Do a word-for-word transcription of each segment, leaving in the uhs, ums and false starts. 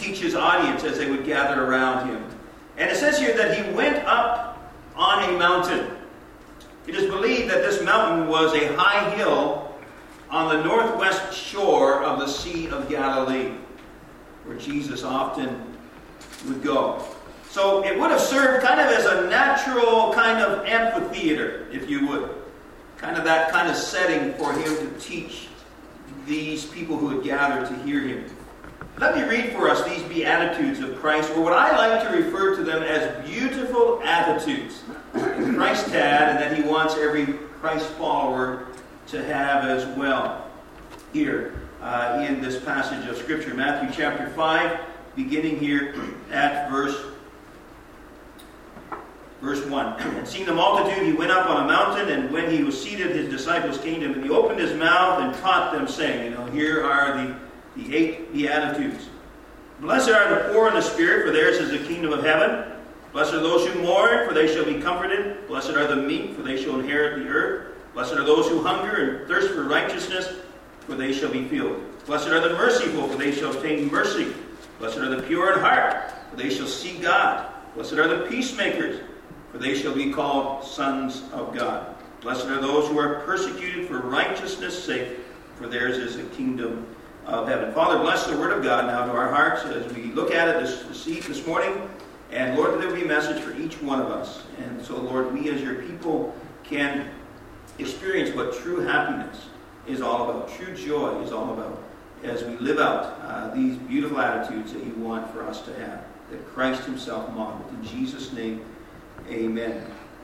teach his audience as they would gather around him. And it says here that he went up on a mountain. It is believed that this mountain was a high hill on the northwest shore of the Sea of Galilee, where Jesus often would go. So it would have served kind of as a natural kind of amphitheater, if you would. Kind of that kind of setting for him to teach these people who had gathered to hear him. Let me read for us these Beatitudes of Christ, or what I like to refer to them as beautiful attitudes that Christ had and that he wants every Christ follower to have as well. Here uh, in this passage of Scripture, Matthew chapter five, beginning here at verse Verse one. And seeing the multitude, he went up on a mountain, and when he was seated, his disciples came to him, and he opened his mouth and taught them, saying, you know, here are the, the eight Beatitudes. Blessed are the poor in the spirit, for theirs is the kingdom of heaven. Blessed are those who mourn, for they shall be comforted. Blessed are the meek, for they shall inherit the earth. Blessed are those who hunger and thirst for righteousness, for they shall be filled. Blessed are the merciful, for they shall obtain mercy. Blessed are the pure in heart, for they shall see God. Blessed are the peacemakers, for they shall be called sons of God. Blessed are those who are persecuted for righteousness' sake, for theirs is the kingdom of heaven. Father, bless the word of God now to our hearts as we look at it this, this, this morning. And Lord, there will be a message for each one of us. And so, Lord, we as your people can experience what true happiness is all about, true joy is all about, as we live out uh, these beautiful attitudes that you want for us to have, that Christ himself modeled. In Jesus' name, amen.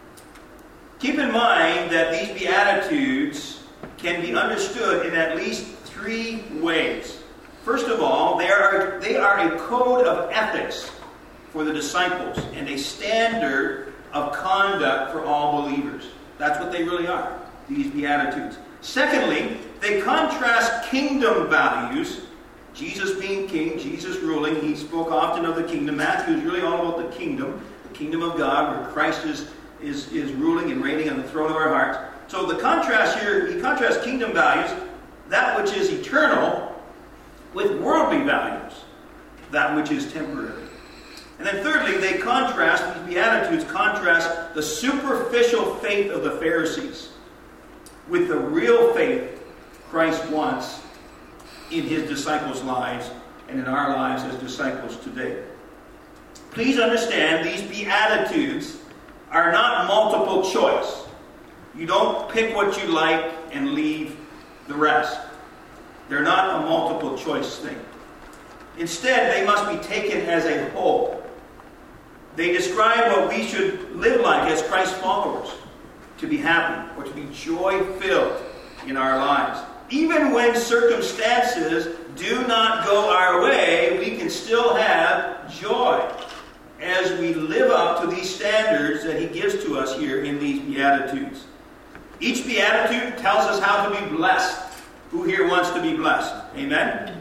Keep in mind that these Beatitudes can be understood in at least three ways. First of all, they are, they are a code of ethics for the disciples and a standard of conduct for all believers. That's what they really are, these Beatitudes. Secondly, they contrast kingdom values. Jesus being king, Jesus ruling, he spoke often of the kingdom. Matthew is really all about the kingdom. Kingdom of God, where Christ is, is, is ruling and reigning on the throne of our hearts. So the contrast here, he contrasts kingdom values, that which is eternal, with worldly values, that which is temporary. And then thirdly, they contrast, these Beatitudes contrast the superficial faith of the Pharisees with the real faith Christ wants in his disciples' lives and in our lives as disciples today. Please understand, these Beatitudes are not multiple choice. You don't pick what you like and leave the rest. They're not a multiple choice thing. Instead, they must be taken as a whole. They describe what we should live like as Christ followers, to be happy or to be joy-filled in our lives. Even when circumstances do not go our way, we can still have joy as we live up to these standards that he gives to us here in these Beatitudes. Each Beatitude tells us how to be blessed. Who here wants to be blessed? Amen?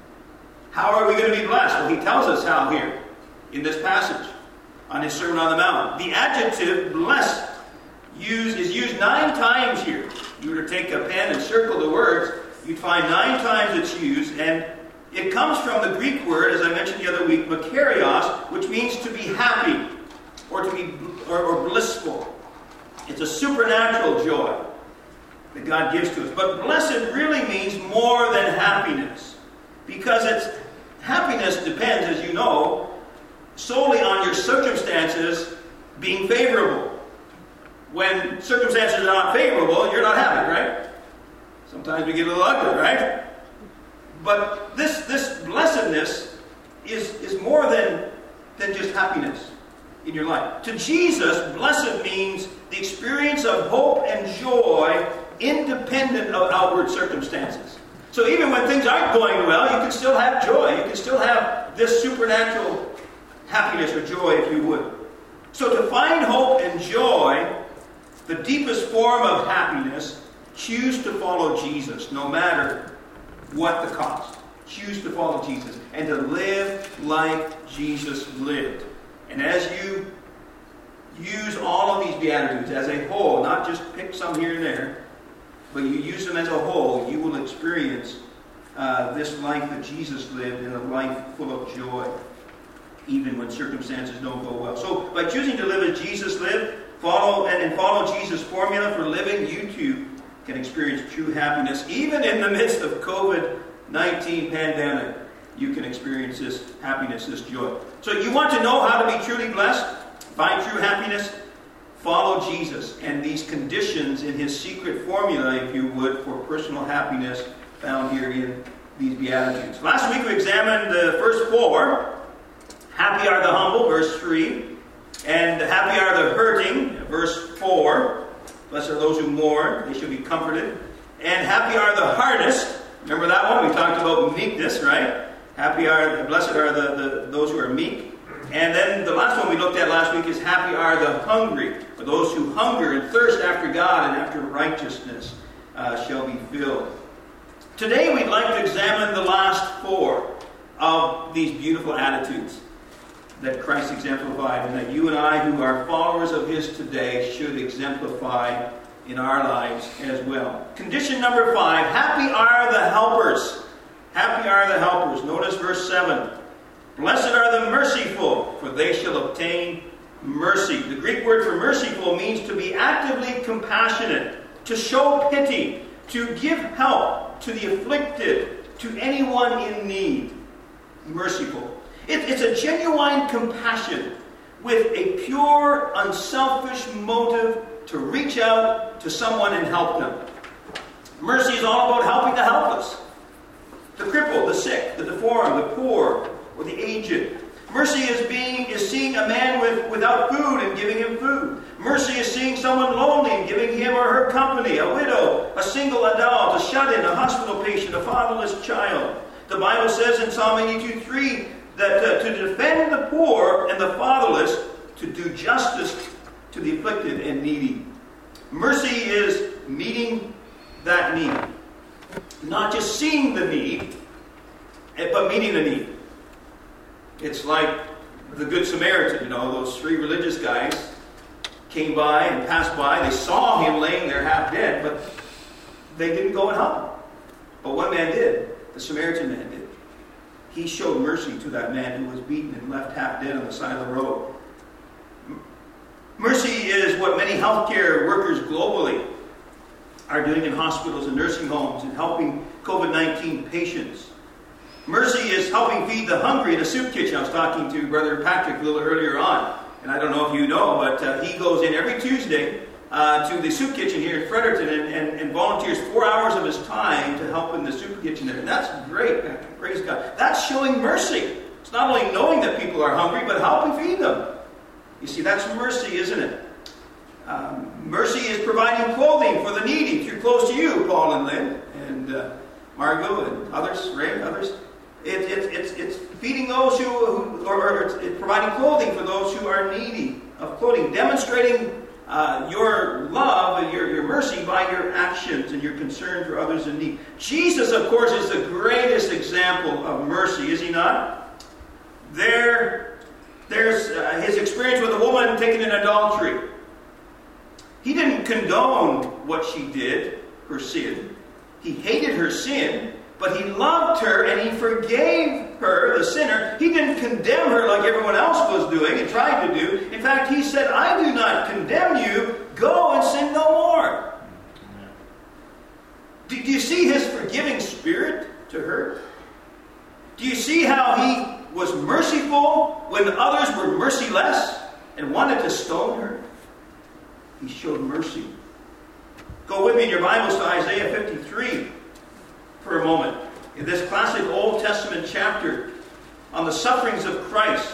How are we going to be blessed? Well, he tells us how here in this passage on his Sermon on the Mount. The adjective blessed used, is used nine times here. If you were to take a pen and circle the words, you'd find nine times it's used, and it comes from the Greek word, as I mentioned the other week, makarios, which means to be happy or to be or, or blissful. It's a supernatural joy that God gives to us. But blessed really means more than happiness, because it's happiness depends, as you know, solely on your circumstances being favorable. When circumstances are not favorable, you're not happy, right? Sometimes we get a little ugly, right? But this this blessedness is, is more than, than just happiness in your life. To Jesus, blessed means the experience of hope and joy independent of outward circumstances. So even when things aren't going well, you can still have joy. You can still have this supernatural happiness or joy, if you would. So to find hope and joy, the deepest form of happiness, choose to follow Jesus, no matter what the cost. Choose to follow Jesus and to live like Jesus lived. And as you use all of these Beatitudes as a whole, not just pick some here and there, but you use them as a whole, you will experience uh, uh, this life that Jesus lived, in a life full of joy, even when circumstances don't go well. So by choosing to live as Jesus lived, follow and, and follow Jesus' formula for living, you too can experience true happiness. Even in the midst of COVID nineteen pandemic, you can experience this happiness, this joy. So you want to know how to be truly blessed, find true happiness? Follow Jesus and these conditions in his secret formula, if you would, for personal happiness found here in these Beatitudes. Last week we examined the first four. Happy are the humble, verse three. And happy are the hurting, verse four. Blessed are those who mourn, they shall be comforted. And happy are the hardest. Remember that one? We talked about meekness, right? Happy are, blessed are the, the those who are meek. And then the last one we looked at last week is happy are the hungry, for those who hunger and thirst after God and after righteousness uh, shall be filled. Today we'd like to examine the last four of these beautiful attitudes that Christ exemplified, and that you and I, who are followers of his today, should exemplify in our lives as well. Condition number five, happy are the helpers. Happy are the helpers. Notice verse seven. Blessed are the merciful, for they shall obtain mercy. The Greek word for merciful means to be actively compassionate, to show pity, to give help to the afflicted, to anyone in need. Merciful. It, it's a genuine compassion with a pure, unselfish motive to reach out to someone and help them. Mercy is all about helping the helpless, the crippled, the sick, the deformed, the poor, or the aged. Mercy is being is seeing a man with, without food and giving him food. Mercy is seeing someone lonely and giving him or her company, a widow, a single adult, a shut-in, a hospital patient, a fatherless child. The Bible says in Psalm eighty-two three that uh, to defend the poor and the fatherless, to do justice to the afflicted and needy. Mercy is meeting that need. Not just seeing the need, but meeting the need. It's like the Good Samaritan, you know, those three religious guys came by and passed by. They saw him laying there half dead, but they didn't go and help him. But one man did. The Samaritan man did. He showed mercy to that man who was beaten and left half dead on the side of the road. Mercy is what many healthcare workers globally are doing in hospitals and nursing homes and helping COVID nineteen patients. Mercy is helping feed the hungry in a soup kitchen. I was talking to Brother Patrick a little earlier on, and I don't know if you know, but uh, he goes in every Tuesday uh, to the soup kitchen here in Fredericton and, and, and volunteers four hours of his time to help in the soup kitchen there. And that's great. Praise God. That's showing mercy. It's not only knowing that people are hungry, but helping feed them. You see, that's mercy, isn't it? Um, mercy is providing clothing for the needy through Close to You, Paul and Lynn, and uh, Margot and others, Ray and others. It, it, it's, it's feeding those who, who or, or it's, it's providing clothing for those who are needy of clothing, demonstrating uh, your love and your, your mercy by your actions and your concern for others in need. Jesus, of course, is the greatest example of mercy, is he not? There, there's uh, his experience with a woman taken in adultery. He didn't condone what she did, her sin. He hated her sin, but he loved her and he forgave her, the sinner. He didn't condemn her like everyone else was doing and tried to do. In fact, he said, I do not condemn you. Go and sin no more. Do, do you see his forgiving spirit to her? Do you see how he was merciful when others were merciless and wanted to stone her? He showed mercy. Go with me in your Bibles to Isaiah fifty-three for a moment. In this classic Old Testament chapter on the sufferings of Christ.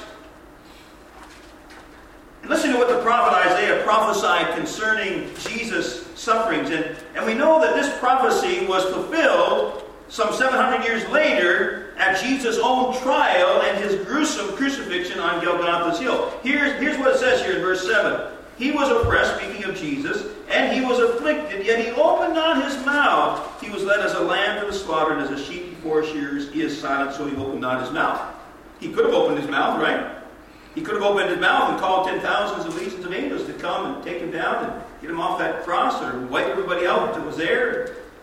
And listen to what the prophet Isaiah prophesied concerning Jesus' sufferings. And, and we know that this prophecy was fulfilled some seven hundred years later at Jesus' own trial and his gruesome crucifixion on Golgotha's hill. Here's, here's what it says here in verse seven. He was oppressed, speaking of Jesus, and he was afflicted, yet he opened not his mouth. He was led as a lamb to the slaughter, and as a sheep before shears, he is silent, so he opened not his mouth. He could have opened his mouth, right? He could have opened his mouth and called ten thousands of legions of angels to come and take him down and get him off that cross or wipe everybody out that was there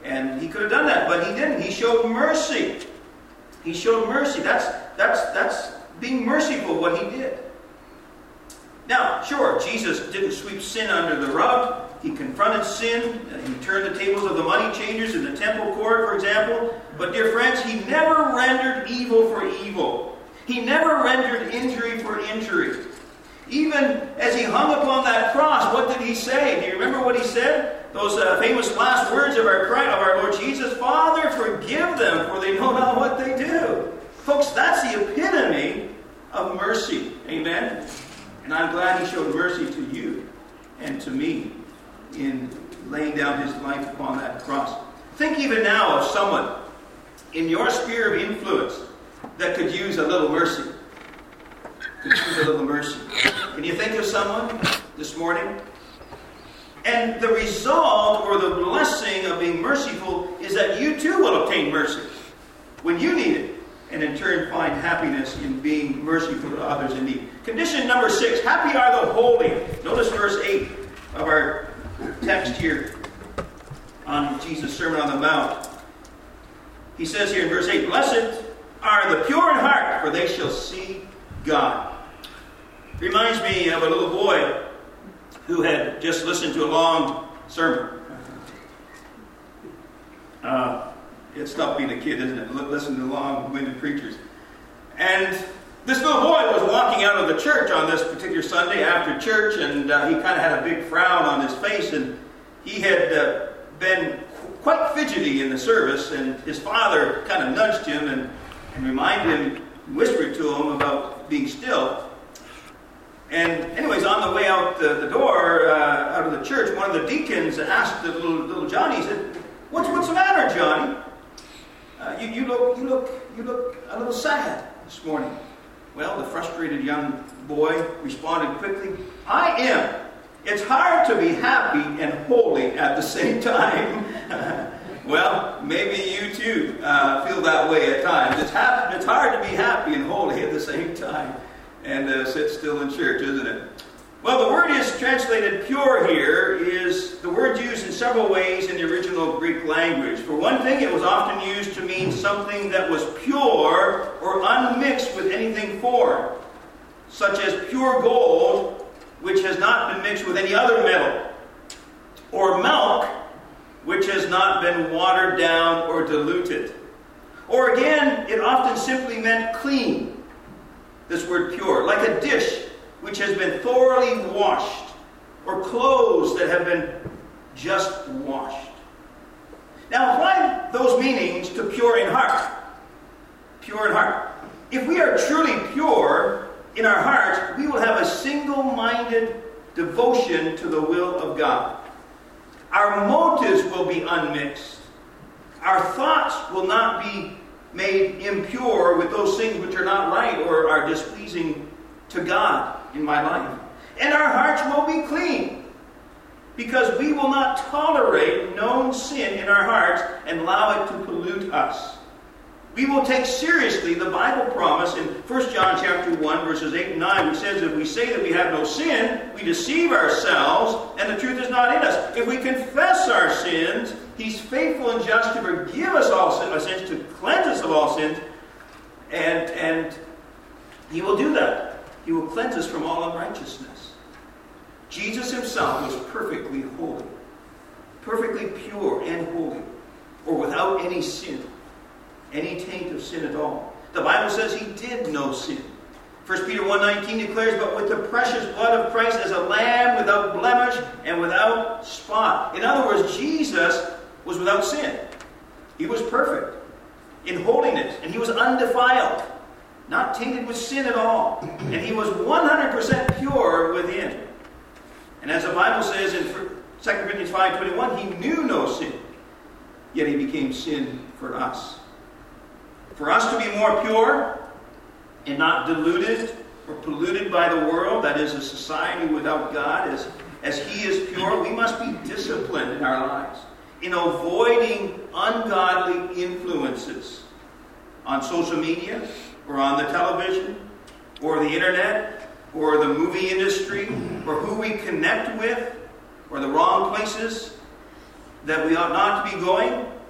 And he could have done that, but he didn't. He showed mercy. He showed mercy. That's, that's, that's being merciful, what he did. Now, sure, Jesus didn't sweep sin under the rug. He confronted sin. He turned the tables of the money changers in the temple court, for example. But, dear friends, he never rendered evil for evil. He never rendered injury for injury. Even as he hung upon that cross, what did he say? Do you remember what he said? Those uh, famous last words of our, of our Lord Jesus, Father, forgive them, for they know not what they do. Folks, that's the epitome of mercy. Amen? And I'm glad he showed mercy to you and to me in laying down his life upon that cross. Think even now of someone in your sphere of influence that could use a little mercy. Could use a little mercy. Can you think of someone this morning? And the result or the blessing of being merciful is that you too will obtain mercy when you need it, and in turn find happiness in being merciful to others in need. Condition number six, happy are the holy. Notice verse eight of our text here on Jesus' Sermon on the Mount. He says here in verse eight, blessed are the pure in heart, for they shall see God. Reminds me of a little boy who had just listened to a long sermon. Uh, it's tough being a kid, isn't it? Listen to long-winded preachers. And this little boy was walking out of the church on this particular Sunday after church, and uh, he kind of had a big frown on his face, and he had uh, been quite fidgety in the service, and his father kind of nudged him and, and reminded him, whispered to him about being still. And anyways, on the way out the, the door, uh, out of the church, one of the deacons asked the little, little Johnny, he said, what's, what's the matter, Johnny? Uh, you, you, look, you, look, you look a little sad this morning. Well, the frustrated young boy responded quickly, I am. It's hard to be happy and holy at the same time. Well, maybe you too uh, feel that way at times. It's, ha- it's hard to be happy and holy at the same time. And uh, sit still in church, isn't it? Well, the word is translated pure here, is the word used in several ways in the original Greek language. For one thing, it was often used to mean something that was pure or unmixed with anything foreign, such as pure gold, which has not been mixed with any other metal, or milk, which has not been watered down or diluted. Or again, it often simply meant clean. This word pure, like a dish which has been thoroughly washed, or clothes that have been just washed. Now apply those meanings to pure in heart. Pure in heart. If we are truly pure in our hearts, we will have a single-minded devotion to the will of God. Our motives will be unmixed. Our thoughts will not be made impure with those things which are not right or are displeasing to God in my life. And our hearts will be clean, because we will not tolerate known sin in our hearts and allow it to pollute us. We will take seriously the Bible promise in First John chapter one, verses eight and nine, which says, if we say that we have no sin, we deceive ourselves, and the truth is not in us. If we confess our sins, He's faithful and just to forgive us all sins, to cleanse us of all sins, and, and He will do that. He will cleanse us from all unrighteousness. Jesus Himself was perfectly holy, perfectly pure and holy, or without any sin, any taint of sin at all. The Bible says He did no sin. First Peter one nineteen declares, but with the precious blood of Christ as a lamb without blemish and without spot. In other words, Jesus was without sin. He was perfect in holiness, and He was undefiled, not tainted with sin at all. And He was one hundred percent pure within. And as the Bible says in Second Corinthians five twenty-one, He knew no sin, yet He became sin for us. For us to be more pure and not diluted or polluted by the world, that is, a society without God, as, as He is pure, we must be disciplined in our lives in avoiding ungodly influences on social media, or on the television, or the internet, or the movie industry, or who we connect with, or the wrong places that we ought not to be going.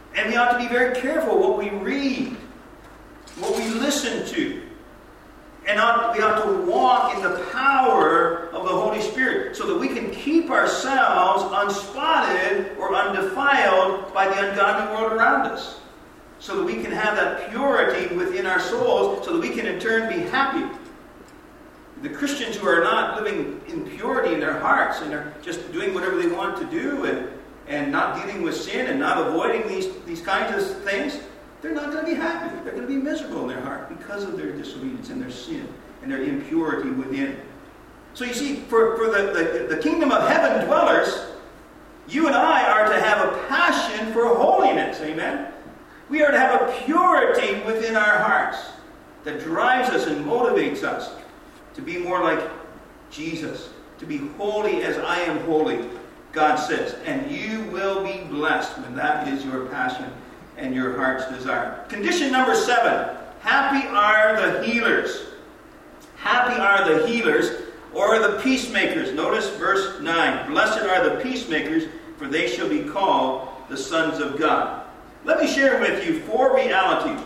And we ought to be very careful what we read, what we listen to. And ought, we ought to walk in the power of the Holy Spirit so that we can keep ourselves unspotted or undefiled by the ungodly world around us. So that we can have that purity within our souls, so that we can in turn be happy. The Christians who are not living in purity in their hearts and are just doing whatever they want to do and, and not dealing with sin and not avoiding these, these kinds of things, they're not going to be happy. They're going to be miserable in their heart because of their disobedience and their sin and their impurity within. So you see, for, for the, the, the kingdom of heaven dwellers, you and I are to have a passion for holiness. Amen? We are to have a purity within our hearts that drives us and motivates us to be more like Jesus, to be holy as I am holy, God says. And you will be blessed when that is your passion and your heart's desire. Condition number seven. Happy are the healers. Happy are the healers or the peacemakers. Notice verse nine. Blessed are the peacemakers, for they shall be called the sons of God. Let me share with you four realities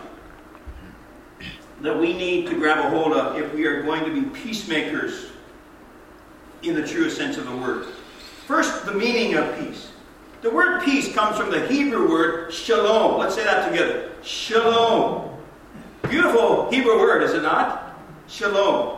that we need to grab a hold of if we are going to be peacemakers in the truest sense of the word. First, the meaning of peace. The word peace comes from the Hebrew word shalom. Let's say that together. Shalom. Beautiful Hebrew word, is it not? Shalom.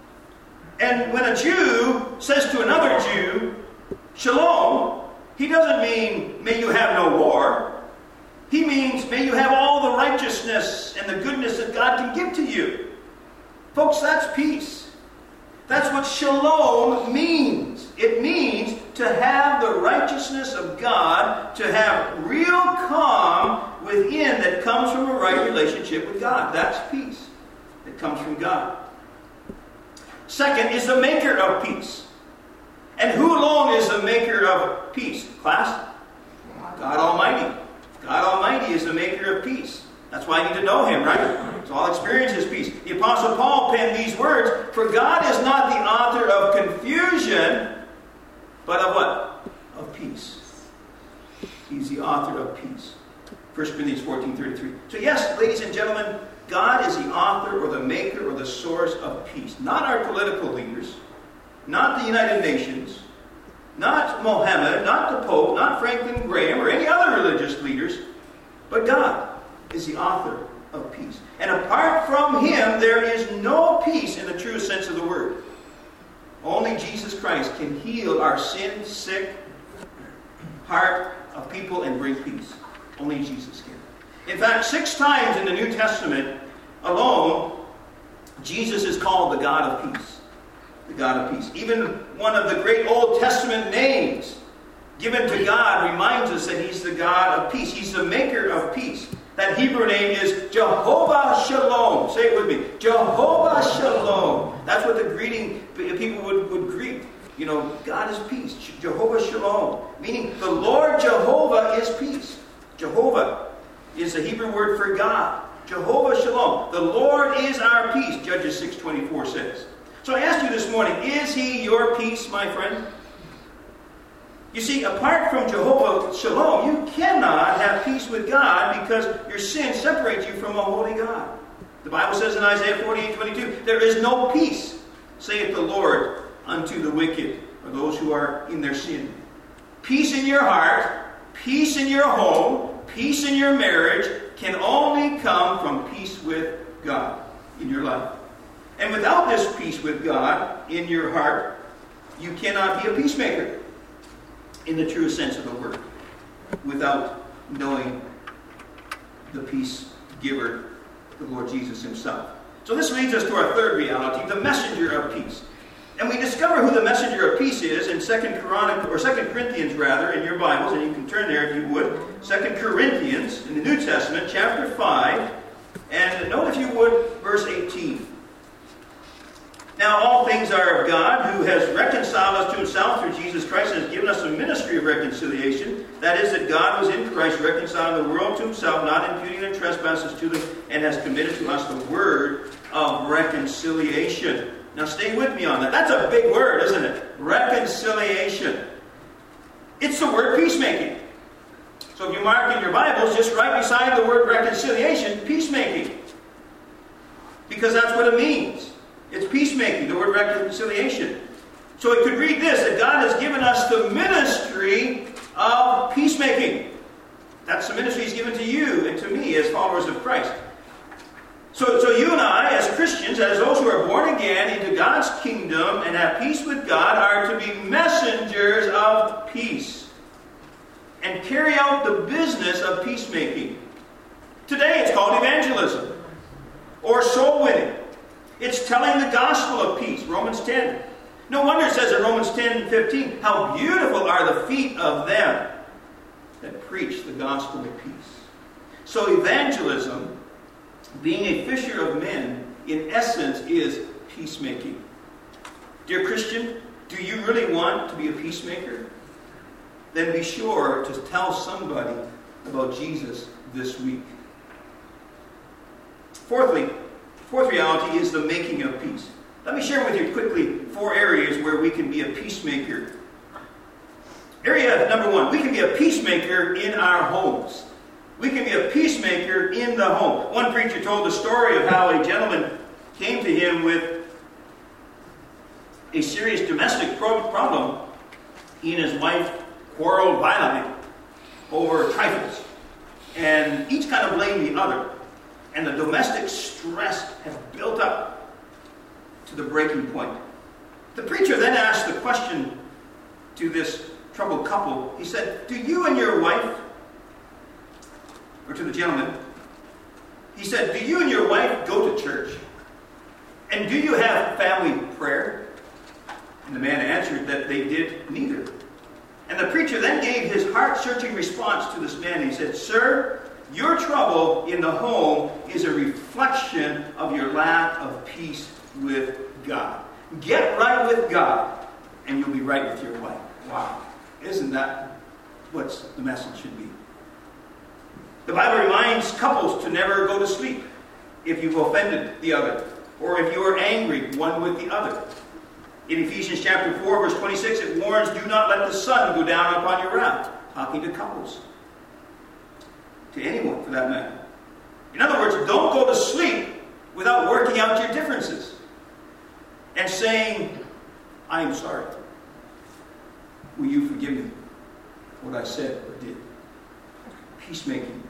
And when a Jew says to another Jew, shalom, he doesn't mean, may you have no war. He means, may you have all the righteousness and the goodness that God can give to you. Folks, that's peace. That's what shalom means. It means to have the righteousness of God, to have real calm within that comes from a right relationship with God. That's peace that comes from God. Second is the maker of peace. And who alone is the maker of peace? Class? God Almighty. God Almighty is the maker of peace. That's why I need to know Him, right? So I'll experience His peace. The Apostle Paul penned these words, for God is not the author of confusion, but of what? Of peace. He's the author of peace. First Corinthians fourteen thirty-three. So yes, ladies and gentlemen, God is the author or the maker or the source of peace. Not our political leaders, not the United Nations, not Mohammed, not the Pope, not Franklin Graham, or any other religious leaders, but God is the author of peace. And apart from Him, there is no peace in the true sense of the word. Only Jesus Christ can heal our sin-sick heart of people and bring peace. Only Jesus can. In fact, six times in the New Testament alone, Jesus is called the God of peace. The God of peace. Even one of the great Old Testament names given to God reminds us that He's the God of peace. He's the maker of peace. That Hebrew name is Jehovah Shalom. Say it with me. Jehovah Shalom. That's what the greeting people would, would greet. You know, God is peace. Jehovah Shalom. Meaning the Lord Jehovah is peace. Jehovah is the Hebrew word for God. Jehovah Shalom. The Lord is our peace, Judges six twenty-four says. So I asked you this morning, is He your peace, my friend? You see, apart from Jehovah Shalom, you cannot have peace with God because your sin separates you from a holy God. The Bible says in Isaiah forty-eight twenty-two, there is no peace, saith the Lord, unto the wicked, or those who are in their sin. Peace in your heart, peace in your home, peace in your marriage can only come from peace with God in your life. And without this peace with God in your heart, you cannot be a peacemaker in the true sense of the word, without knowing the peace giver, the Lord Jesus Himself. So this leads us to our third reality, the messenger of peace. And we discover who the messenger of peace is in Second Chronicles, or Second Corinthians rather, in your Bibles, and you can turn there if you would. Second Corinthians in the New Testament, chapter five, and note if you would, verse eighteen. Now all things are of God, who has reconciled us to Himself through Jesus Christ, and has given us a ministry of reconciliation. That is, that God was in Christ reconciling the world to Himself, not imputing their trespasses to them, and has committed to us the word of reconciliation. Now stay with me on that. That's a big word, isn't it? Reconciliation. It's the word peacemaking. So if you mark in your Bibles, just right beside the word reconciliation, peacemaking. Because that's what it means. It's peacemaking, the word reconciliation. So it could read this, that God has given us the ministry of peacemaking. That's the ministry He's given to you and to me as followers of Christ. So, so you and I, as Christians, as those who are born again into God's kingdom and have peace with God, are to be messengers of peace and carry out the business of peacemaking. Today it's called evangelism or soul winning. It's telling the gospel of peace, Romans ten. No wonder it says in Romans ten fifteen, how beautiful are the feet of them that preach the gospel of peace. So evangelism, being a fisher of men, in essence is peacemaking. Dear Christian, do you really want to be a peacemaker? Then be sure to tell somebody about Jesus this week. Fourthly, fourth reality is the making of peace. Let me share with you quickly four areas where we can be a peacemaker. Area number one, we can be a peacemaker in our homes. We can be a peacemaker in the home. One preacher told the story of how a gentleman came to him with a serious domestic problem. He and his wife quarreled violently over trifles. And each kind of blamed the other. And the domestic stress had built up to the breaking point. The preacher then asked the question to this troubled couple. He said, do you and your wife, or to the gentleman, he said, do you and your wife go to church? And do you have family prayer? And the man answered that they did neither. And the preacher then gave his heart-searching response to this man. He said, sir, your trouble in the home is a reflection of your lack of peace with God. Get right with God, and you'll be right with your wife. Wow. Isn't that what the message should be? The Bible reminds couples to never go to sleep if you've offended the other, or if you are angry one with the other. In Ephesians chapter four, verse twenty-six, it warns, do not let the sun go down upon your wrath. Talking to couples. To anyone, for that matter. In other words, don't go to sleep without working out your differences and saying, I am sorry. Will you forgive me for what I said or did? Peacemaking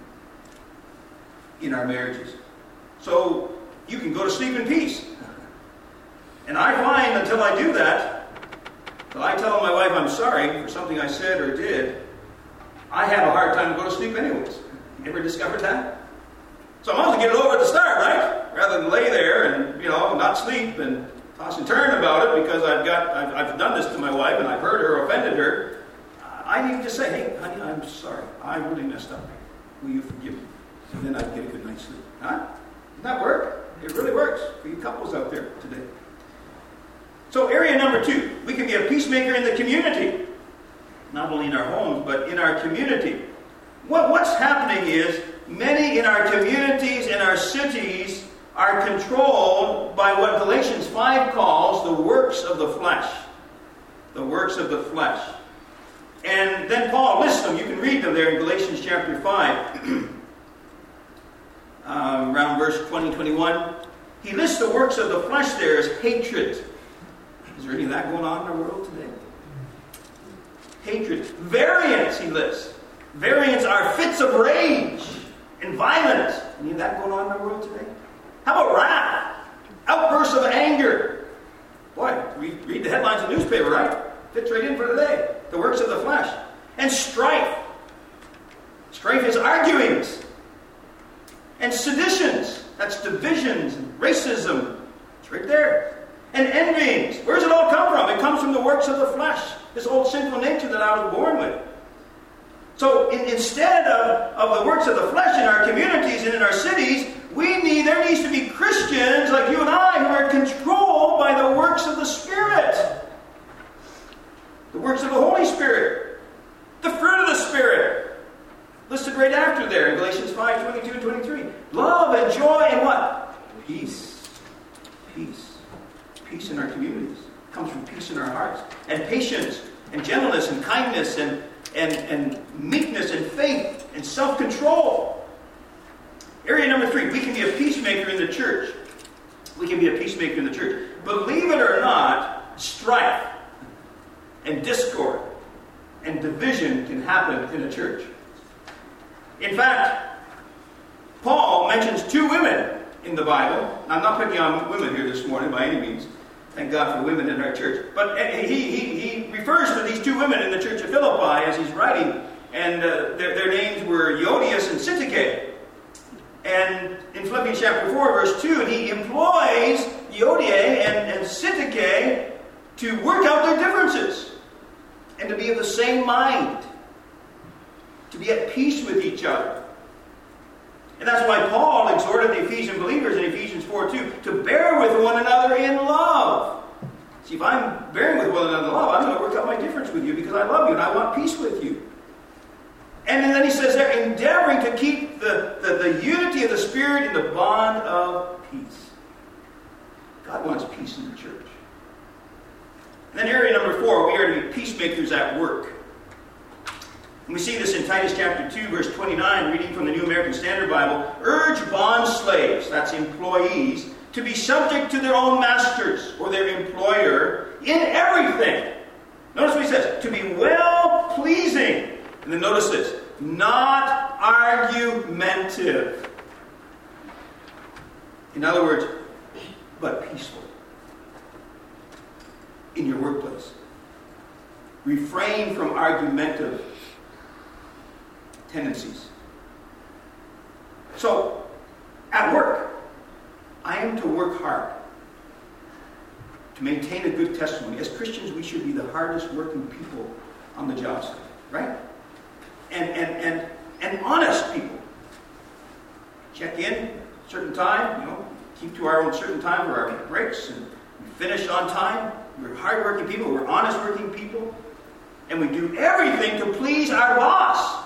in our marriages. So you can go to sleep in peace. And I find until I do that, until I tell my wife I'm sorry for something I said or did, I have a hard time to go to sleep anyways. You ever discovered that? So I might as well get it over at the start, right? Rather than lay there and, you know, not sleep and toss and turn about it because I've got I've, I've done this to my wife and I've hurt her or offended her. I need to say, hey, honey, I'm sorry. I really messed up. Will you forgive me? And then I can get a good night's sleep. Huh? Doesn't that work? It really works for you couples out there today. So area number two, we can be a peacemaker in the community. Not only in our homes, but in our community. What, what's happening is many in our communities and our cities are controlled by what Galatians five calls the works of the flesh. The works of the flesh. And then Paul lists them. You can read them there in Galatians chapter five. um, around verse twenty, twenty-one. He lists the works of the flesh there as hatred. Is there any of that going on in our world today? Hatred. Variance, he lists. Variance are fits of rage and violence. Any of that going on in our world today? How about wrath? Outbursts of anger. Boy, we read the headlines of the newspaper, right? Fits right in for today. The works of the flesh. And strife. Strife is arguings. And seditions. That's divisions and racism. It's right there. And envyings. Where does it all come from? It comes from the works of the flesh. This old sinful nature that I was born with. So in, instead of, of the works of the flesh in our communities and in our cities, we need there needs to be Christians like you and I who are controlled by the works of the Spirit. The works of the Holy Spirit. The fruit of the Spirit. Listed right after there in Galatians five, twenty-two and twenty-three. Love and joy and what? Peace. Peace. Peace in our communities. It comes from peace in our hearts. And patience and gentleness and kindness and and, and meekness and faith and self-control. Area number three, we can be a peacemaker in the church. We can be a peacemaker in the church. Believe it or not, strife and discord and division can happen in a church. In fact, Paul mentions two women in the Bible. I'm not picking on women here this morning by any means. Thank God for women in our church. But he, he, he refers to these two women in the church of Philippi as he's writing. And uh, their, their names were Euodias and Syntyche. And in Philippians chapter four, verse two, he employs Euodia and, and Syntyche to work out their differences and to be of the same mind, to be at peace with each other. And that's why Paul exhorted the Ephesian believers in Ephesians four two to bear with one another in love. See, if I'm bearing with one another in love, I'm going to work out my difference with you because I love you and I want peace with you. And then he says they're endeavoring to keep the, the, the unity of the Spirit in the bond of peace. God wants peace in the church. And then area number four, we are to be peacemakers at work. And we see this in Titus chapter two, verse twenty-nine, reading from the New American Standard Bible. Urge bond slaves, that's employees, to be subject to their own masters or their employer in everything. Notice what he says, to be well pleasing. And then notice this, not argumentative. In other words, but peaceful. In your workplace. Refrain from argumentative tendencies. So, at work, I am to work hard to maintain a good testimony. As Christians, we should be the hardest working people on the job site, right? And and and and honest people. Check in at a certain time, you know, keep to our own certain time for our breaks, and we finish on time. We're hard-working people, we're honest-working people, and we do everything to please our boss.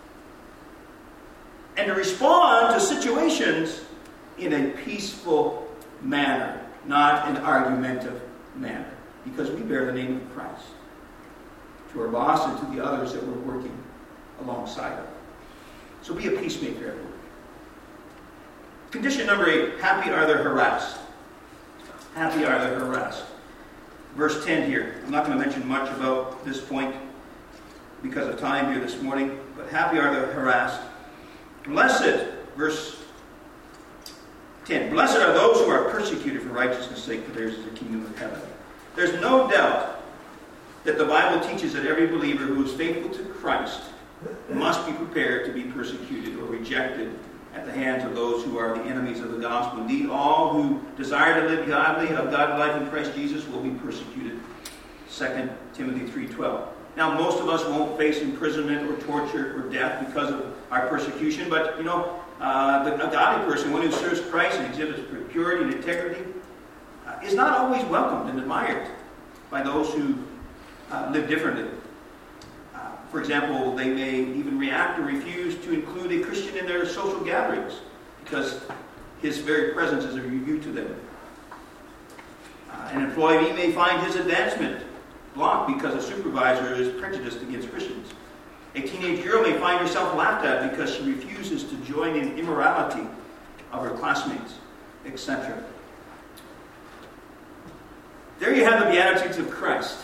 And to respond to situations in a peaceful manner, not an argumentative manner, because we bear the name of Christ to our boss and to the others that we're working alongside of. So be a peacemaker at work. Condition number eight, happy are the harassed. Happy are the harassed. Verse ten here. I'm not going to mention much about this point because of time here this morning, but happy are the harassed. Blessed, verse ten, blessed are those who are persecuted for righteousness' sake, for theirs is the kingdom of heaven. There's no doubt that the Bible teaches that every believer who is faithful to Christ must be prepared to be persecuted or rejected at the hands of those who are the enemies of the gospel. Indeed, all who desire to live godly, of godly life in Christ Jesus, will be persecuted. Second Timothy three twelve. Now, most of us won't face imprisonment or torture or death because of our persecution, but, you know, uh, the, a godly person, one who serves Christ and exhibits purity and integrity, uh, is not always welcomed and admired by those who uh, live differently. Uh, for example, they may even react or refuse to include a Christian in their social gatherings because his very presence is a rebuke to them. Uh, an employee may find his advancement blocked because a supervisor is prejudiced against Christians. A teenage girl may find herself laughed at because she refuses to join in immorality of her classmates, et cetera. There you have the Beatitudes of Christ,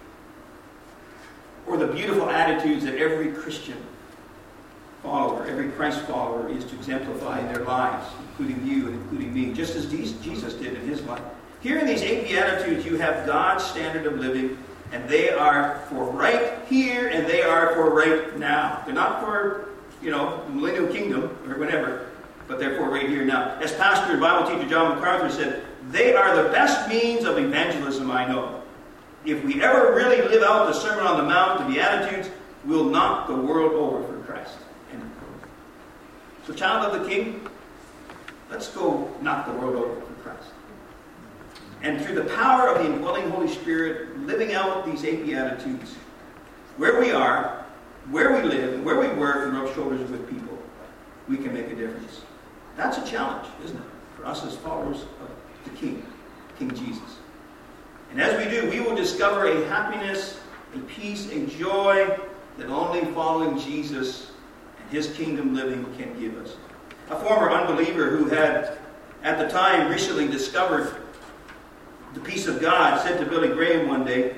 or the beautiful attitudes that every Christian follower, every Christ follower is to exemplify in their lives, including you and including me, just as Jesus did in his life. Here in these eight Beatitudes, you have God's standard of living, and they are for right here, and they are for right now. They're not for, you know, the millennial kingdom or whatever, but they're for right here now. As pastor and Bible teacher John MacArthur said, they are the best means of evangelism I know. If we ever really live out the Sermon on the Mount, the Beatitudes, we'll knock the world over for Christ. So, child of the King, let's go knock the world over for Christ. And through the power of the indwelling Holy Spirit, living out these eight Beatitudes, where we are, where we live, where we work, and rub shoulders with people, we can make a difference. That's a challenge, isn't it? For us as followers of the King, King Jesus. And as we do, we will discover a happiness, a peace, a joy, that only following Jesus and his kingdom living can give us. A former unbeliever who had, at the time, recently discovered the peace of God said to Billy Graham one day,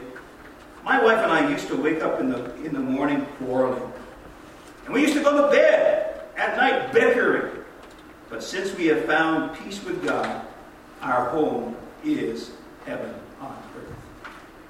"My wife and I used to wake up in the, in the morning quarreling. And we used to go to bed at night bickering. But since we have found peace with God, our home is heaven on earth."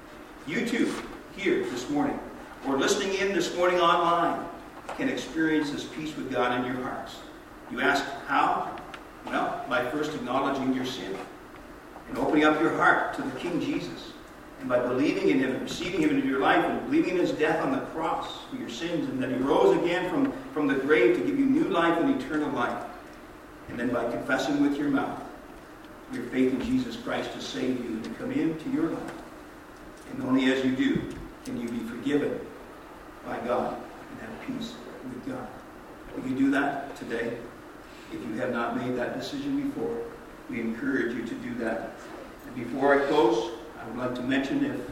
You too, here this morning, or listening in this morning online, can experience this peace with God in your hearts. You ask, how? Well, by first acknowledging your sin and opening up your heart to the King Jesus. And by believing in him and receiving him into your life and believing in his death on the cross for your sins, and that he rose again from, from the grave to give you new life and eternal life. And then by confessing with your mouth your faith in Jesus Christ to save you and to come into your life. And only as you do can you be forgiven by God and have peace with God. Will you do that today? If you have not made that decision before, we encourage you to do that. And before I close, I would like to mention, if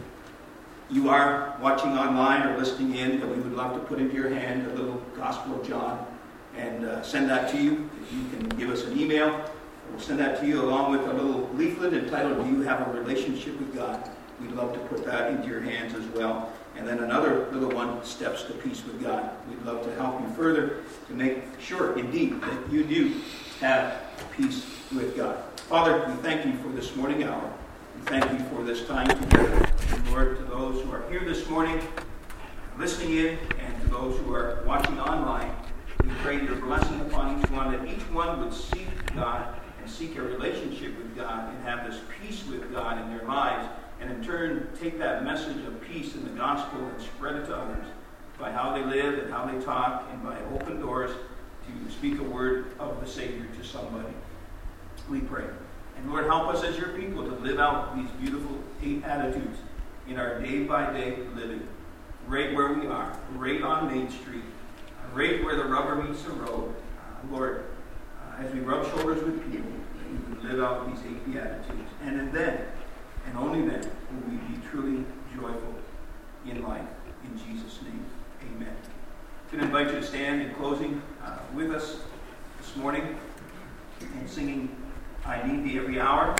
you are watching online or listening in, that we would love to put into your hand a little Gospel of John and uh, send that to you. If you can give us an email, we'll send that to you along with a little leaflet entitled, "Do You Have a Relationship with God?" We'd love to put that into your hands as well. And then another little one, Steps to Peace with God. We'd love to help you further to make sure, indeed, that you do have peace with God. Father, we thank you for this morning hour. We thank you for this time together. And Lord, to those who are here this morning, listening in, and to those who are watching online, we pray your blessing upon each one, that each one would seek God and seek a relationship with God and have this peace with God in their lives, and in turn take that message of peace in the gospel and spread it to others by how they live and how they talk, and by open doors to speak a word of the Savior to somebody. We pray. And Lord, help us as your people to live out these beautiful eight attitudes in our day-by-day living, right where we are, right on Main Street, right where the rubber meets the road. Uh, Lord, uh, as we rub shoulders with people, that we can live out these eight beatitudes. And then, and only then, will we be truly joyful in life. In Jesus' name, amen. I'm going to invite you to stand in closing uh, with us this morning and singing "I Need Thee Every Hour."